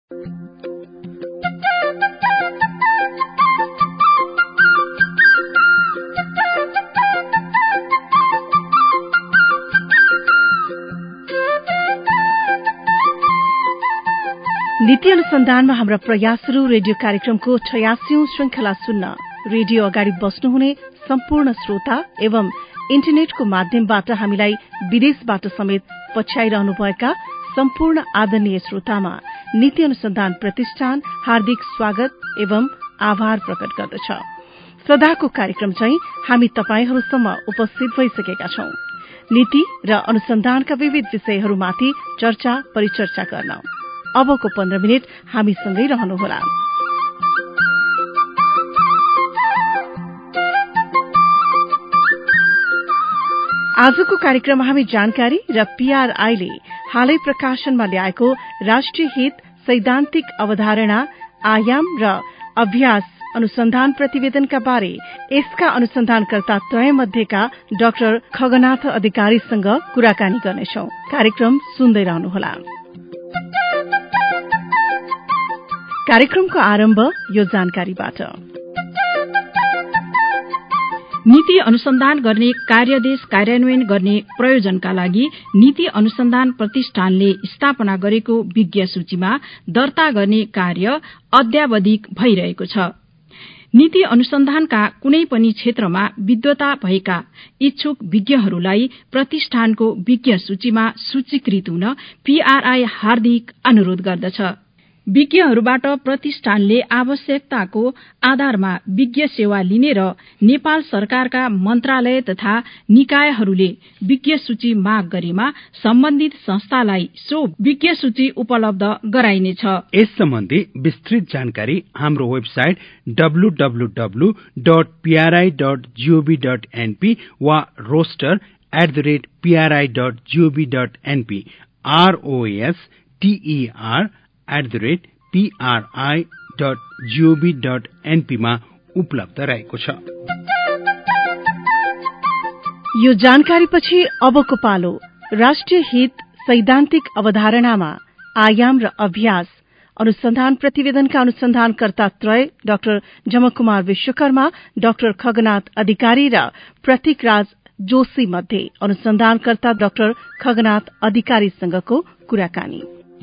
नीति अनुसन्धानमा हाम्रा प्रयासहरू रेडियो कार्यक्रमको 86औं श्रृंखला सुन्न रेडियो अगाडि बस्नुहुने सम्पूर्ण श्रोता एवं इन्टरनेटको माध्यमबाट हामीलाई विदेशबाट समेत पछ्याइरहनुभएका सम्पूर्ण आदरणीय श्रोतामा नीति अनुसन्धान प्रतिष्ठान हार्दिक स्वागत एवं आभार प्रकट गर्दछ। सदाको कार्यक्रम चाहिँ हामी तपाईहरूसम्म उपस्थित भइसकेका छौं। नीति र अनुसन्धानका विविध विषयहरूमाथि चर्चा परिचर्चा गर्न अबको 15 मिनट हामीसँगै रहनुहोला। आजको कार्यक्रममा हामी जानकारी र पीआरआईले हालै प्रकाशनमा ल्याएको राष्ट्रिय हित सैद्धान्तिक अवधारणा आयाम र अभ्यास अनुसन्धान प्रतिवेदनका बारे यसका अनुसन्धानकर्ता त्रयमध्येका डाक्टर खगनाथ अधिकारीसँग कुराकानी गर्नेछौं। कार्यक्रम सुन्दै रहनुहोला। कार्यक्रमको आरम्भ यो जानकारीबाट। नीति अनुसन्धान गर्ने कार्यदेश कार्यान्वयन गर्ने प्रयोजनका लागि नीति अनुसन्धान प्रतिष्ठानले स्थापना गरेको विज्ञ सूचीमा दर्ता गर्ने कार्य अद्यावधिक भइरहेको छ। नीति अनुसन्धानका कुनै पनि क्षेत्रमा विद्वता भएका इच्छुक विज्ञहरूलाई प्रतिष्ठानको विज्ञ सूचीमा सूचीकृत हुन पीआरआई हार्दिक अनुरोध गर्दछ। विज्ञहरूबाट प्रतिष्ठानले आवश्यकताको आधारमा विज्ञ सेवा लिने र नेपाल सरकारका मन्त्रालय तथा निकायहरूले विज्ञ सूची माग गरेमा सम्बन्धित संस्थालाई सो विज्ञ सूची उपलब्ध गराइनेछ। यस सम्बन्धी विस्तृत जानकारी हाम्रो वेबसाइट www.pri.gov.np वा roster@pri.gov.np roster@pri.gov.np मा उपलब्ध रहेको छ। यो जानकारीपछि अबको पालो राष्ट्रिय हित सैद्धान्तिक अवधारणामा आयाम र अभ्यास अनुसन्धान प्रतिवेदनका अनुसन्धानकर्ता त्रय डाक्टर झमककुमार विश्वकर्मा, डाक्टर खगनाथ अधिकारी र प्रतीकराज जोशी मध्ये अनुसन्धानकर्ता डाक्टर खगनाथ अधिकारीसँगको कुराकानी।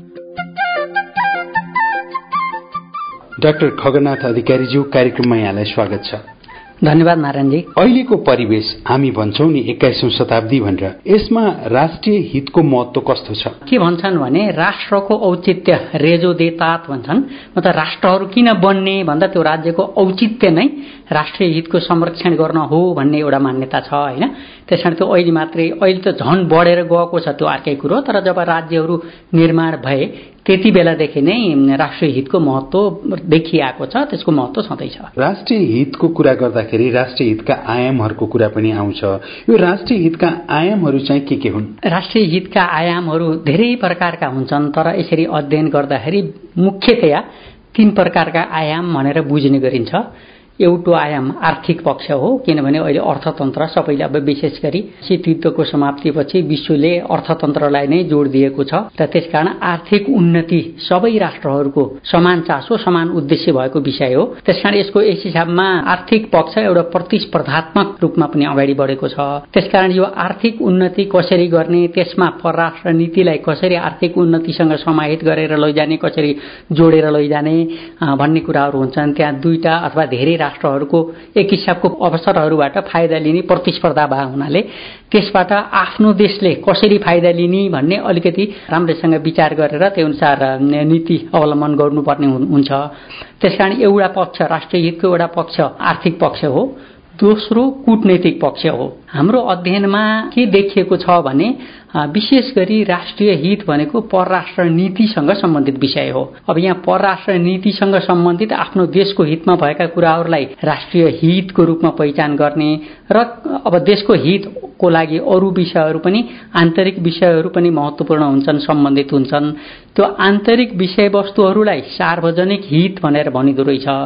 डाक्टर खगनाथ अधिकारीज्यू, कार्यक्रममा यहाँलाई स्वागत छ। धन्यवाद नारायणजी। अहिलेको परिवेश हामी भन्छौं नि 21औं शताब्दी भनेर, यसमा राष्ट्रिय हितको महत्व कस्तो छ? के भन्छन् भने राष्ट्रको औचित्य रेजो दे तात भन्छन्। मतलब राष्ट्रहरू किन बन्ने भन्दा त्यो राज्यको औचित्य नै राष्ट्रिय हितको संरक्षण गर्न हो भन्ने एउटा मान्यता छ हैन। त्यसकारण त्यो अहिले त झन बढेर गएको छ त्यो अर्कै कुरो। तर जब राज्यहरू निर्माण भए त्यति बेलादेखि नै राष्ट्रिय हितको महत्व देखिएको छ, त्यसको महत्व छँदैछ। राष्ट्रिय हितको कुरा गर्दाखेरि राष्ट्रिय हितका आयामहरूको कुरा पनि आउँछ। यो राष्ट्रिय हितका आयामहरू चाहिँ के हुन्? राष्ट्रिय हितका आयामहरू धेरै प्रकारका हुन्छन्, तर यसरी अध्ययन गर्दाखेरि मुख्यतया 3 प्रकारका आयाम भनेर बुझ्ने गरिन्छ। एउटा आयाम आर्थिक पक्ष हो, किनभने अहिले अर्थतन्त्र सबैले अब विशेष गरी शीत युद्धको समाप्तिपछि विश्वले अर्थतन्त्रलाई नै जोड दिएको छ र त्यसकारण आर्थिक उन्नति सबै राष्ट्रहरूको समान चासो समान उद्देश्य भएको विषय हो। त्यसकारण यसको यस हिसाबमा आर्थिक पक्ष एउटा प्रतिस्पर्धात्मक रूपमा पनि अगाडि बढेको छ। त्यसकारण यो आर्थिक उन्नति कसरी गर्ने, त्यसमा परराष्ट्र नीतिलाई कसरी आर्थिक उन्नतिसँग समाहित गरेर लैजाने, कसरी जोडेर लैजाने भन्ने कुराहरू हुन्छन्। त्यहाँ 2 अथवा धेरै राष्ट्रहरूको एक हिसाबको अवसरहरूबाट फाइदा लिने प्रतिस्पर्धा भएको हुनाले त्यसबाट आफ्नो देशले कसरी फाइदा लिने भन्ने अलिकति राम्रैसँग विचार गरेर त्यो अनुसार नीति अवलम्बन गर्नुपर्ने हुन्छ। त्यसकारण एउटा पक्ष राष्ट्रिय हितको एउटा पक्ष आर्थिक पक्ष हो, दोस्रो कूटनैतिक पक्ष हो। हाम्रो अध्ययनमा के देखिएको छ भने विशेष गरी राष्ट्रिय हित भनेको परराष्ट्र नीतिसँग सम्बन्धित विषय हो। अब यहाँ परराष्ट्र नीतिसँग सम्बन्धित आफ्नो देशको हितमा भएका कुराहरूलाई राष्ट्रिय हितको रूपमा पहिचान गर्ने र अब देशको हितको लागि अरू विषयहरू पनि आन्तरिक विषयहरू पनि महत्त्वपूर्ण हुन्छन्, सम्बन्धित हुन्छन्। त्यो आन्तरिक विषयवस्तुहरूलाई सार्वजनिक हित भनेर भनिदो रहेछ।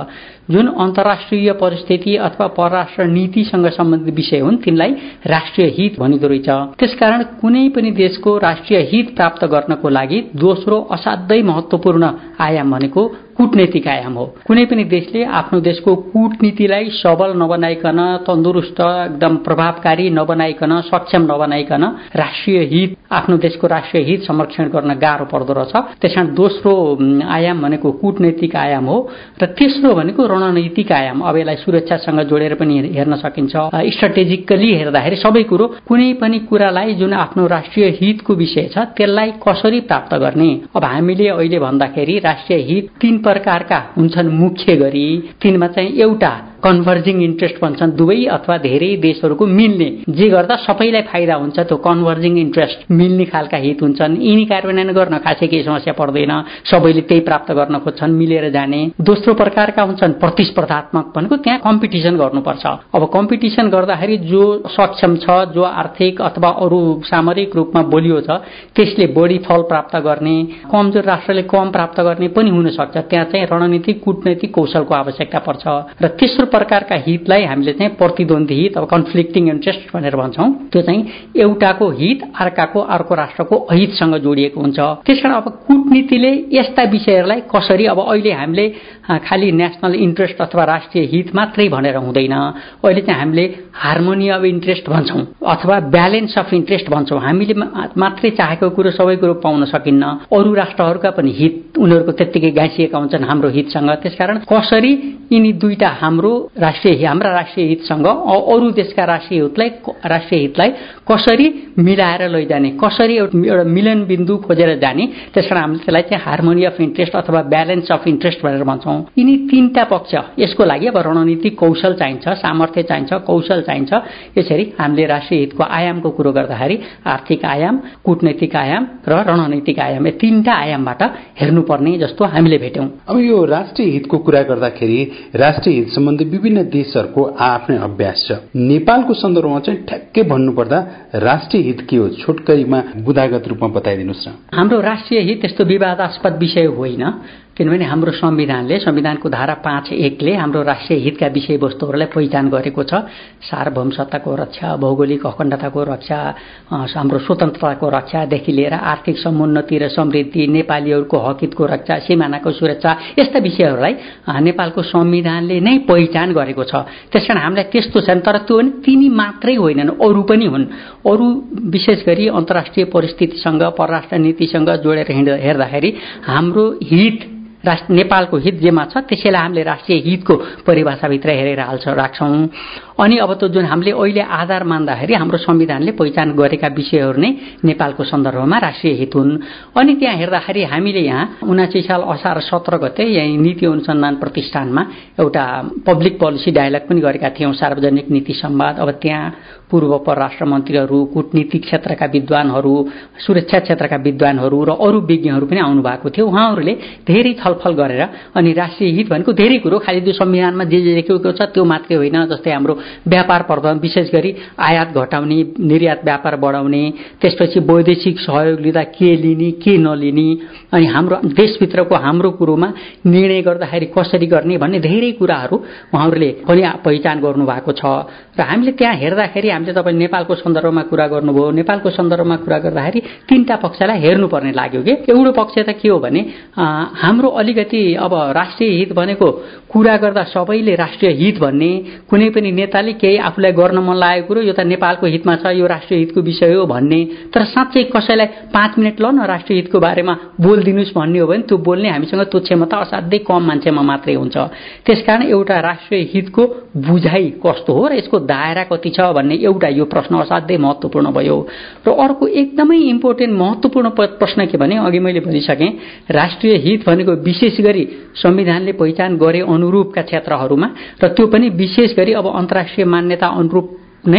जुन अन्तर्राष्ट्रिय परिस्थिति अथवा परराष्ट्र नीतिसँग सम्बन्धित विषय हुन् तिनलाई राष्ट्रिय हित भनिँदो रहेछ। त्यसकारण कुनै पनि देशको राष्ट्रिय हित प्राप्त गर्नको लागि दोस्रो असाध्यै महत्वपूर्ण आयाम भनेको कूटनीतिक आयाम हो। कुनै पनि देशले आफ्नो देशको कूटनीतिलाई सबल नबनाइकन, तन्दुरुस्त, एकदम प्रभावकारी नबनाइकन, सक्षम नबनाइकन राष्ट्रिय हित, आफ्नो देशको राष्ट्रिय हित संरक्षण गर्न गाह्रो पर्दो रहेछ। त्यसकारण दोस्रो आयाम भनेको कूटनीतिक आयाम हो र तेस्रो भनेको रणनीतिक आयाम। अब यसलाई सुरक्षासँग जोडेर पनि हेर्न सकिन्छ। स्ट्राटेजिकली हेर्दाखेरि सबै कुरो, कुनै पनि कुरालाई जुन आफ्नो राष्ट्रिय हितको विषय छ त्यसलाई कसरी प्राप्त गर्ने। अब हामीले अहिले भन्दाखेरि राष्ट्रिय हित तीन प्रकारका हुन्छन् मुख्य गरी। तिनमा चाहिँ एउटा कन्भर्जिङ इन्ट्रेस्ट भन्छन्, दुवै अथवा धेरै देशहरूको मिल्ने, जे गर्दा सबैलाई फाइदा हुन्छ त्यो कन्भर्जिङ इन्ट्रेस्ट, मिल्ने खालका हित हुन्छन्। यिनी कार्यान्वयन गर्न खासै केही समस्या पर्दैन, सबैले त्यही प्राप्त गर्न खोज्छन्, मिलेर जाने। दोस्रो प्रकारका हुन्छन् प्रतिस्पर्धात्मक, भनेको त्यहाँ कम्पिटिसन गर्नुपर्छ। अब कम्पिटिसन गर्दाखेरि जो सक्षम छ, जो आर्थिक अथवा अरू सामरिक रूपमा बलियो छ त्यसले बढी फल प्राप्त गर्ने, कमजोर राष्ट्रले कम प्राप्त गर्ने पनि हुन सक्छ। त्यहाँ चाहिँ रणनीतिक कूटनैतिक कौशलको आवश्यकता पर्छ। र तेस्रो प्रकारका हितलाई हामीले चाहिँ प्रतिद्वन्दी हित, अब कन्फ्लिक्टिङ इन्ट्रेस्ट भनेर भन्छौँ। त्यो चाहिँ एउटाको हित अर्को राष्ट्रको अहितसँग जोडिएको हुन्छ। त्यसकारण अब कूटनीतिले यस्ता विषयहरूलाई कसरी, अब अहिले हामीले खालि नेसनल इन्ट्रेस्ट अथवा राष्ट्रिय हित मात्रै भनेर हुँदैन। अहिले चाहिँ हामीले हार्मोनी अफ इन्ट्रेस्ट भन्छौँ अथवा ब्यालेन्स अफ इन्ट्रेस्ट भन्छौँ। हामीले मात्रै चाहेको कुरो सबै कुरो पाउन सकिन्न, अरू राष्ट्रहरूका पनि हित उनीहरूको त्यत्तिकै गाँसिएका हुन्छन् हाम्रो हितसँग। त्यसकारण कसरी यिनी दुईटा हाम्रा राष्ट्रिय हितसँग अरू देशका राष्ट्रिय हितलाई कसरी मिलाएर लैजाने, कसरी एउटा मिलन बिन्दु खोजेर जाने। त्यसकारण हामीले त्यसलाई चाहिँ हार्मोनी अफ इन्ट्रेस्ट अथवा ब्यालेन्स अफ इन्ट्रेस्ट भनेर भन्छौँ। यिनी तीनटा पक्ष, यसको लागि अब रणनीतिक कौशल चाहिन्छ, सामर्थ्य चाहिन्छ, कौशल चाहिन्छ। यसरी हामीले राष्ट्रिय हितको आयामको कुरो गर्दाखेरि आर्थिक आयाम, कूटनैतिक आयाम र रणनीतिक आयाम, यो तीनटा आयामबाट हेर्नुपर्ने जस्तो हामीले भेट्यौं। अब यो राष्ट्रिय हितको कुरा गर्दाखेरि राष्ट्रिय हित सम्बन्धी विभिन्न देशहरूको आफ्नै अभ्यास छ। नेपालको सन्दर्भमा चाहिँ ठ्याक्कै भन्नुपर्दा राष्ट्रिय हित के हो, छोटकरीमा बुदागत रूपमा बताइदिनुहोस् न। हाम्रो राष्ट्रिय हित त्यस्तो विवादास्पद विषय होइन, किनभने हाम्रो संविधानको धारा 5(1) हाम्रो राष्ट्रिय हितका विषयवस्तुहरूलाई पहिचान गरेको छ। सार्वभौमसत्ताको रक्षा, भौगोलिक अखण्डताको रक्षा, हाम्रो स्वतन्त्रताको रक्षादेखि लिएर आर्थिक समुन्नति र समृद्धि, नेपालीहरूको हकहितको रक्षा, सीमानाको सुरक्षा, यस्ता विषयहरूलाई नेपालको संविधानले नै पहिचान गरेको छ। त्यसकारण हामीलाई त्यस्तो छ। तर त्यो पनि तिनी मात्रै होइनन्, अरू पनि हुन्। अरू विशेष गरी अन्तर्राष्ट्रिय परिस्थितिसँग, परराष्ट्र नीतिसँग जोडेर हेर्दाखेरि हाम्रो हित, नेपालको हित जेमा छ त्यसैलाई हामीले राष्ट्रिय हितको परिभाषाभित्र हेरेर राख्छौं। अनि अब त जुन हामीले अहिले आधार मान्दाखेरि हाम्रो संविधानले पहिचान गरेका विषयहरू नै नेपालको सन्दर्भमा राष्ट्रिय हित हुन्। अनि त्यहाँ हेर्दाखेरि हामीले यहाँ 79 साल असार 17 गते यही नीति अनुसन्धान प्रतिष्ठानमा एउटा पब्लिक पोलिसी डायलग पनि गरेका थियौं, सार्वजनिक नीति संवाद। अब त्यहाँ पूर्व परराष्ट्र मन्त्रीहरू, कूटनीतिक क्षेत्रका विद्वानहरू, सुरक्षा क्षेत्रका विद्वानहरू र अरू विज्ञहरू पनि आउनु भएको थियो। उहाँहरूले धेरै छलफल गरेर अनि राष्ट्रिय हित भनेको धेरै कुरो, खालि त्यो संविधानमा जे लेखेको छ त्यो मात्रै होइन। जस्तै हाम्रो व्यापार प्रबन्धन, विशेष गरी आयात घटाउने, निर्यात व्यापार बढाउने, त्यसपछि वैदेशिक सहयोग लिँदा के लिने के नलिने, अनि हाम्रो देशभित्रको हाम्रो कुरोमा निर्णय गर्दाखेरि कसरी गर्ने भन्ने धेरै कुराहरू उहाँहरूले पनि पहिचान गर्नु भएको छ। र हामीले त्यहाँ हेर्दाखेरि हामीले तपाईले नेपालको सन्दर्भमा कुरा गर्नुभयो। नेपालको सन्दर्भमा कुरा गर्दाखेरि तीनटा पक्षलाई हेर्नुपर्ने लाग्यो कि एउटा पक्ष त के हो भने हाम्रो अलिकति अब राष्ट्रिय हित भनेको कुरा गर्दा सबैले राष्ट्रिय हित भन्ने, कुनै पनि नेताले केही आफूलाई गर्न मन लागेको कुरो यो त नेपालको हितमा छ, यो राष्ट्रिय हितको विषय हो भन्ने। तर साँच्चै कसैलाई 5 मिनट ल न राष्ट्रिय हितको बारेमा बोलिदिनुस् भन्ने हो भने त्यो बोल्ने हामीसँग त्यो क्षमता असाध्यै कम मान्छेमा मात्रै हुन्छ। त्यसकारण एउटा राष्ट्रिय हितको बुझाइ कस्तो हो र यसको दायरा कति छ भन्ने एउटा यो प्रश्न असाध्यै महत्त्वपूर्ण भयो। र अर्को एकदमै इम्पोर्टेन्ट महत्त्वपूर्ण प्रश्न के भने अघि मैले भनिसकेँ, राष्ट्रिय हित भनेको विशेष गरी संविधानले पहिचान गरे अनुरूपका क्षेत्रहरूमा, र त्यो पनि विशेष गरी अब अन्तर्राष्ट्रिय मान्यता अनुरूप नै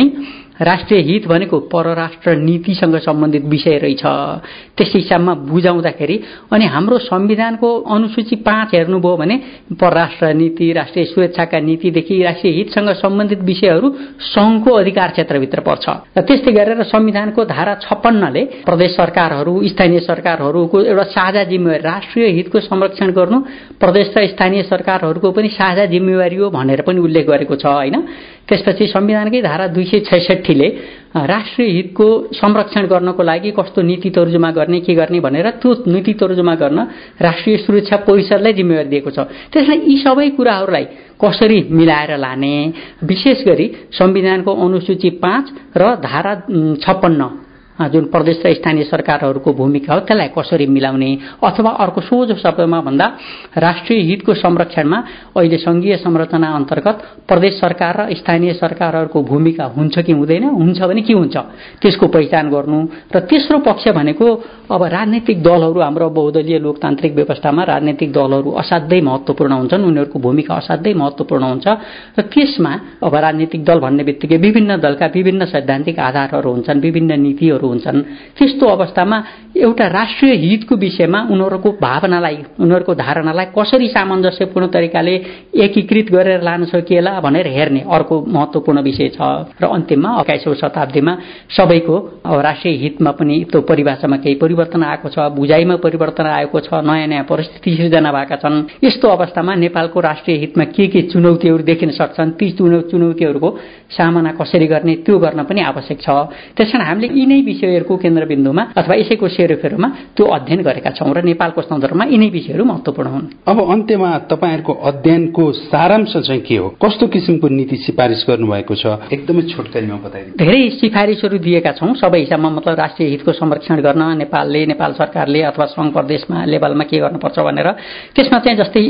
राष्ट्रिय हित भनेको परराष्ट्र नीतिसँग सम्बन्धित विषय रहेछ त्यस हिसाबमा बुझाउँदाखेरि अनि हाम्रो संविधानको अनुसूची 5 हेर्नुभयो भने परराष्ट्र नीति, राष्ट्रिय सुरक्षाका नीतिदेखि राष्ट्रिय हितसँग सम्बन्धित विषयहरू संघको अधिकार क्षेत्रभित्र पर्छ। र त्यस्तै गरेर संविधानको धारा 56ले प्रदेश सरकारहरू, स्थानीय सरकारहरूको एउटा साझा जिम्मेवारी, राष्ट्रिय हितको संरक्षण गर्नु प्रदेश र स्थानीय सरकारहरूको पनि साझा जिम्मेवारी हो भनेर पनि उल्लेख गरेको छ हैन। त्यसपछि संविधानकै धारा 266ले राष्ट्रिय हितको संरक्षण गर्नको लागि कस्तो नीति तर्जुमा गर्ने, के गर्ने भनेर त्यो नीति तर्जुमा गर्न राष्ट्रिय सुरक्षा परिषदलाई जिम्मेवारी दिएको छ। त्यसैले यी सबै कुराहरूलाई कसरी मिलाएर लाने, विशेष गरी संविधानको अनुसूची 5 र धारा 56 जुन प्रदेश र स्थानीय सरकारहरूको भूमिका हो त्यसलाई कसरी मिलाउने, अथवा अर्को सोझो शब्दमा भन्दा राष्ट्रिय हितको संरक्षणमा अहिले संघीय संरचना अन्तर्गत प्रदेश सरकार र स्थानीय सरकारहरूको भूमिका हुन्छ कि हुँदैन, हुन्छ भने के हुन्छ त्यसको पहिचान गर्नु। र तेस्रो पक्ष भनेको अब राजनीतिक दलहरू, हाम्रो बहुदलीय लोकतान्त्रिक व्यवस्थामा राजनीतिक दलहरू असाध्यै महत्त्वपूर्ण हुन्छन्, उनीहरूको भूमिका असाध्यै महत्त्वपूर्ण हुन्छ। र त्यसमा अब राजनीतिक दल भन्ने बित्तिकै विभिन्न दलका विभिन्न सैद्धान्तिक आधारहरू हुन्छन्, विभिन्न नीतिहरू हुन्छन्। त्यस्तो अवस्थामा एउटा राष्ट्रिय हितको विषयमा उनीहरूको भावनालाई, उनीहरूको धारणालाई कसरी सामञ्जस्यपूर्ण तरिकाले एकीकृत गरेर लान सकिएला भनेर हेर्ने अर्को महत्त्वपूर्ण विषय छ। र अन्तिममा 21औं शताब्दीमा सबैको राष्ट्रिय हितमा पनि त्यो परिभाषामा केही परिवर्तन आएको छ, बुझाइमा परिवर्तन आएको छ, नयाँ नयाँ परिस्थिति सिर्जना भएका छन्। यस्तो अवस्थामा नेपालको राष्ट्रिय हितमा के चुनौतीहरू देखिन सक्छन्, ती चुनौतीहरूको सामना कसरी गर्ने त्यो गर्न पनि आवश्यक छ। त्यसकारण हामीले यिनै विषयहरूको केन्द्रबिन्दुमा अथवा यसैको सेरोफेरोमा त्यो अध्ययन गरेका छौं र नेपालको सन्दर्भमा यिनै विषयहरू महत्त्वपूर्ण हुन्। अब अन्त्यमा तपाईहरुको अध्ययनको सारांश चाहिँ के हो? कस्तो किसिमको नीति सिफारिस गर्नुभएको छ? एकदमै छोटकरीमा बताइदिनु। धेरै सिफारिसहरू दिएका छौं सबै हिसाबमा, मतलब राष्ट्रिय हितको संरक्षण गर्न नेपाल सरकारले अथवा संघ प्रदेशमा लेभलमा के गर्नुपर्छ भनेर। त्यसमा चाहिँ जस्तै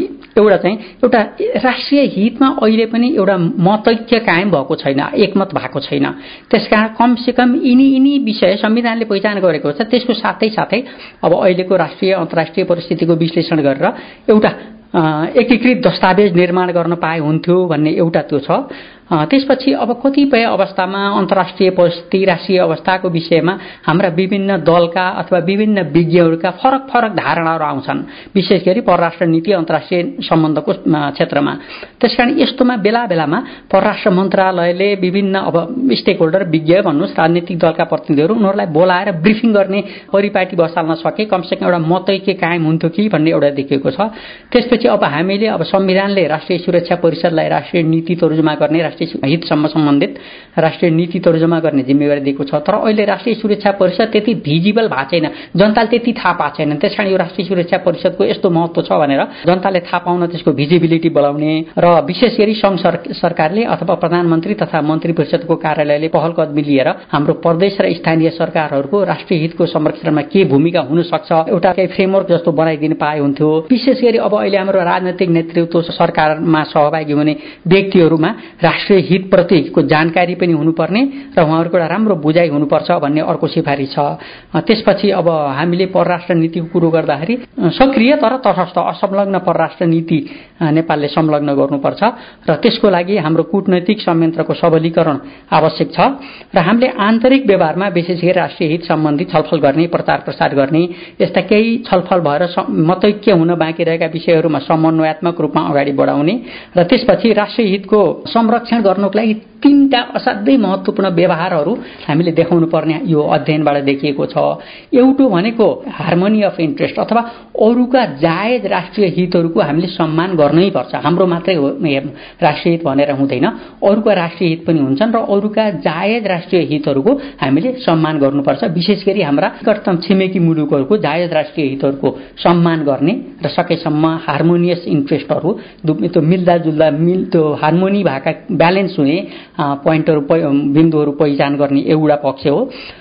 एउटा राष्ट्रिय हितमा अहिले पनि एउटा मतैक्य कायम भएको छैन, एकमत भएको छैन। त्यसकारण कमसेकम यिनी विषय संविधानले पहिचान गरेको छ। त्यसको साथै अब अहिलेको राष्ट्रिय अन्तर्राष्ट्रिय परिस्थितिको विश्लेषण गरेर एउटा एकीकृत दस्तावेज निर्माण गर्न पाए हुन्थ्यो भन्ने एउटा त्यो छ। त्यसपछि अब कतिपय अवस्थामा अन्तर्राष्ट्रिय परिस्थिति, राष्ट्रिय अवस्थाको विषयमा हाम्रा विभिन्न दलका अथवा विभिन्न विज्ञहरूका फरक धारणाहरू आउँछन्, विशेष गरी परराष्ट्र नीति अन्तर्राष्ट्रिय सम्बन्धको क्षेत्रमा। त्यसकारण यस्तोमा बेलामा परराष्ट्र मन्त्रालयले विभिन्न अब स्टेक होल्डर, विज्ञ भन्नुहोस्, राजनीतिक दलका प्रतिनिधिहरू, उनीहरूलाई बोलाएर ब्रिफिङ गर्ने परिपाटी बसाल्न सके कमसेकम एउटा मतैक्य कायम हुन्थ्यो कि भन्ने एउटा देखिएको छ। त्यसपछि अब हामीले अब संविधानले राष्ट्रिय सुरक्षा परिषदलाई राष्ट्रिय नीति तर्जुमा गर्ने, राष्ट्रिय हितसम्म सम्बन्धित राष्ट्रिय नीति तर्जुमा गर्ने जिम्मेवारी दिएको छ। तर अहिले राष्ट्रिय सुरक्षा परिषद त्यति भिजिबल भएको छैन, जनताले त्यति थाहा पाएको छैन। त्यसकारण यो राष्ट्रिय सुरक्षा परिषदको यस्तो महत्त्व छ भनेर जनताले थाहा पाउन त्यसको भिजिबिलिटी बढाउने र विशेष गरी संघ सरकारले अथवा प्रधानमन्त्री तथा मन्त्री परिषदको कार्यालयले पहल कदमी लिएर हाम्रो प्रदेश र स्थानीय सरकारहरूको राष्ट्रिय हितको संरक्षणमा के भूमिका हुन सक्छ एउटा केही फ्रेमवर्क जस्तो बनाइदिन पाए हुन्थ्यो। विशेष गरी अब अहिले हाम्रो राजनीतिक नेतृत्व सरकारमा सहभागी हुने व्यक्तिहरूमा राष्ट्रिय हितप्रतिको जानकारी पनि हुनुपर्ने र उहाँहरूको एउटा राम्रो बुझाइ हुनुपर्छ भन्ने अर्को सिफारिस छ। त्यसपछि अब हामीले परराष्ट्र नीतिको कुरो गर्दाखेरि सक्रिय तर तटस्थ असंलग्न परराष्ट्र नीति नेपालले संलग्न गर्नुपर्छ र त्यसको लागि हाम्रो कूटनैतिक संयन्त्रको सबलीकरण आवश्यक छ र हामीले आन्तरिक व्यवहारमा विशेष गरी राष्ट्रिय हित सम्बन्धी छलफल गर्ने, प्रचार प्रसार गर्ने, यस्ता केही छलफल भएर मतैक्य हुन बाँकी रहेका विषयहरूमा समन्वयात्मक रूपमा अगाडि बढाउने र त्यसपछि राष्ट्रिय हितको संरक्षण गर्नको लागि 3टा असाध्यै महत्त्वपूर्ण व्यवहारहरू हामीले देखाउनु पर्ने यो अध्ययनबाट देखिएको छ। एउटा भनेको हार्मोनी अफ इन्ट्रेस्ट अथवा अरूका जायज राष्ट्रिय हितहरूको हामीले सम्मान गर्नै पर्छ। हाम्रो मात्रै राष्ट्रिय हित भनेर हुँदैन, अरूका राष्ट्रिय हित पनि हुन्छन् र अरूका जायज राष्ट्रिय हितहरूको हामीले सम्मान गर्नुपर्छ। विशेष गरी हाम्रा निकटतम छिमेकी मुलुकहरूको जायज राष्ट्रिय हितहरूको सम्मान गर्ने र सकेसम्म हार्मोनियस इन्ट्रेस्टहरू त्यो मिल्दाजुल्दा त्यो हार्मोनी भएका ब्यालेन्स हुने पोइन्टहरू, बिन्दुहरू पहिचान गर्ने एउटा पक्ष हो।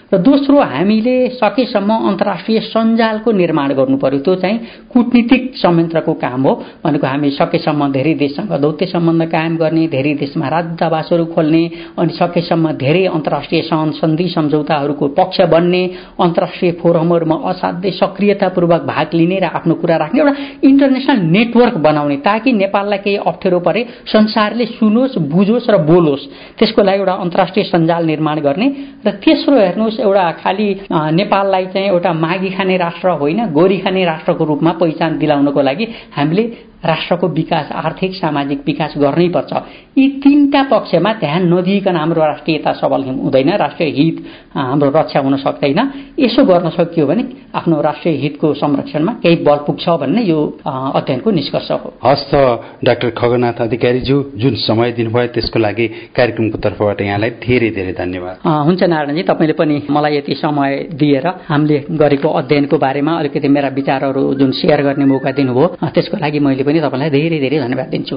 र दोस्रो हामीले सकेसम्म अन्तर्राष्ट्रिय सञ्जालको निर्माण गर्नु पर्यो। त्यो चाहिँ कूटनीतिक संयन्त्रको काम हो। भनेको हामी सकेसम्म धेरै देशसँग दौत्य सम्बन्ध कायम गर्ने, धेरै देशमा राजदूतावासहरू खोल्ने, अनि सकेसम्म धेरै अन्तर्राष्ट्रिय सन्धि सम्झौताहरूको पक्ष बन्ने, अन्तर्राष्ट्रिय फोरमहरूमा असाध्यै सक्रियतापूर्वक भाग लिने र आफ्नो कुरा राख्ने एउटा इन्टरनेसनल नेटवर्क बनाउने, ताकि नेपाललाई केही अप्ठ्यारो परे संसारले सुनोस्, बुझोस् र बोलोस्। त्यसको लागि एउटा अन्तर्राष्ट्रिय सञ्जाल निर्माण गर्ने। र तेस्रो हेर्नुहोस्, एउटा खालि नेपाललाई चाहिँ एउटा मागी खाने राष्ट्र होइन, गोरी खाने राष्ट्रको रूपमा पहिचान दिलाउनको लागि हामीले राष्ट्रको विकास, आर्थिक सामाजिक विकास गर्नै पर्छ। यी तीनटा पक्षमा ध्यान नदिइकन हाम्रो राष्ट्रियता सबल हुँदैन, राष्ट्रिय हित हाम्रो रक्षा हुन सक्दैन। यसो गर्न सकियो भने आफ्नो राष्ट्रिय हितको संरक्षणमा केही बल पुग्छ भन्ने यो अध्ययनको निष्कर्ष हो। हस् त डाक्टर खगनाथ अधिकारीज्यू, जुन समय दिनुभयो त्यसको लागि कार्यक्रमको तर्फबाट यहाँलाई धेरै धेरै धन्यवाद। हुन्छ नारायणजी, तपाईँले पनि मलाई यति समय दिएर हामीले गरेको अध्ययनको बारेमा अलिकति मेरा विचारहरू जुन सेयर गर्ने मौका दिनुभयो, त्यसको लागि मैले पनि तपाईलाई धेरै धेरै धन्यवाद दिन्छु।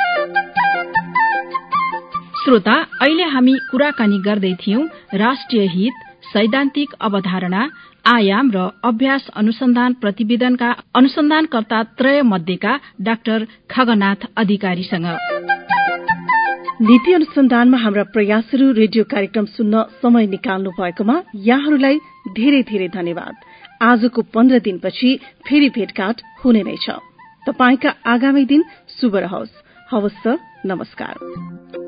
श्रोता, अहिले हामी कुराकानी गर्दै थियौं राष्ट्रिय हित, सैद्धान्तिक अवधारणा, आयाम र अभ्यास अनुसन्धान प्रतिवेदनका अनुसन्धानकर्ता त्रय मध्येका डाक्टर खगनाथ अधिकारीसँग। नीति अनुसन्धानमा हाम्रा प्रयासहरू रेडियो कार्यक्रम सुन्न समय निकाल्नु भएकोमा यहाँहरूलाई धेरै धेरै धन्यवाद। आजको 15 दिनपछि फेरि भेटघाट हुने नै छ। तपाईंका आगामी दिन शुभ रहोस्। हवस् त, नमस्कार।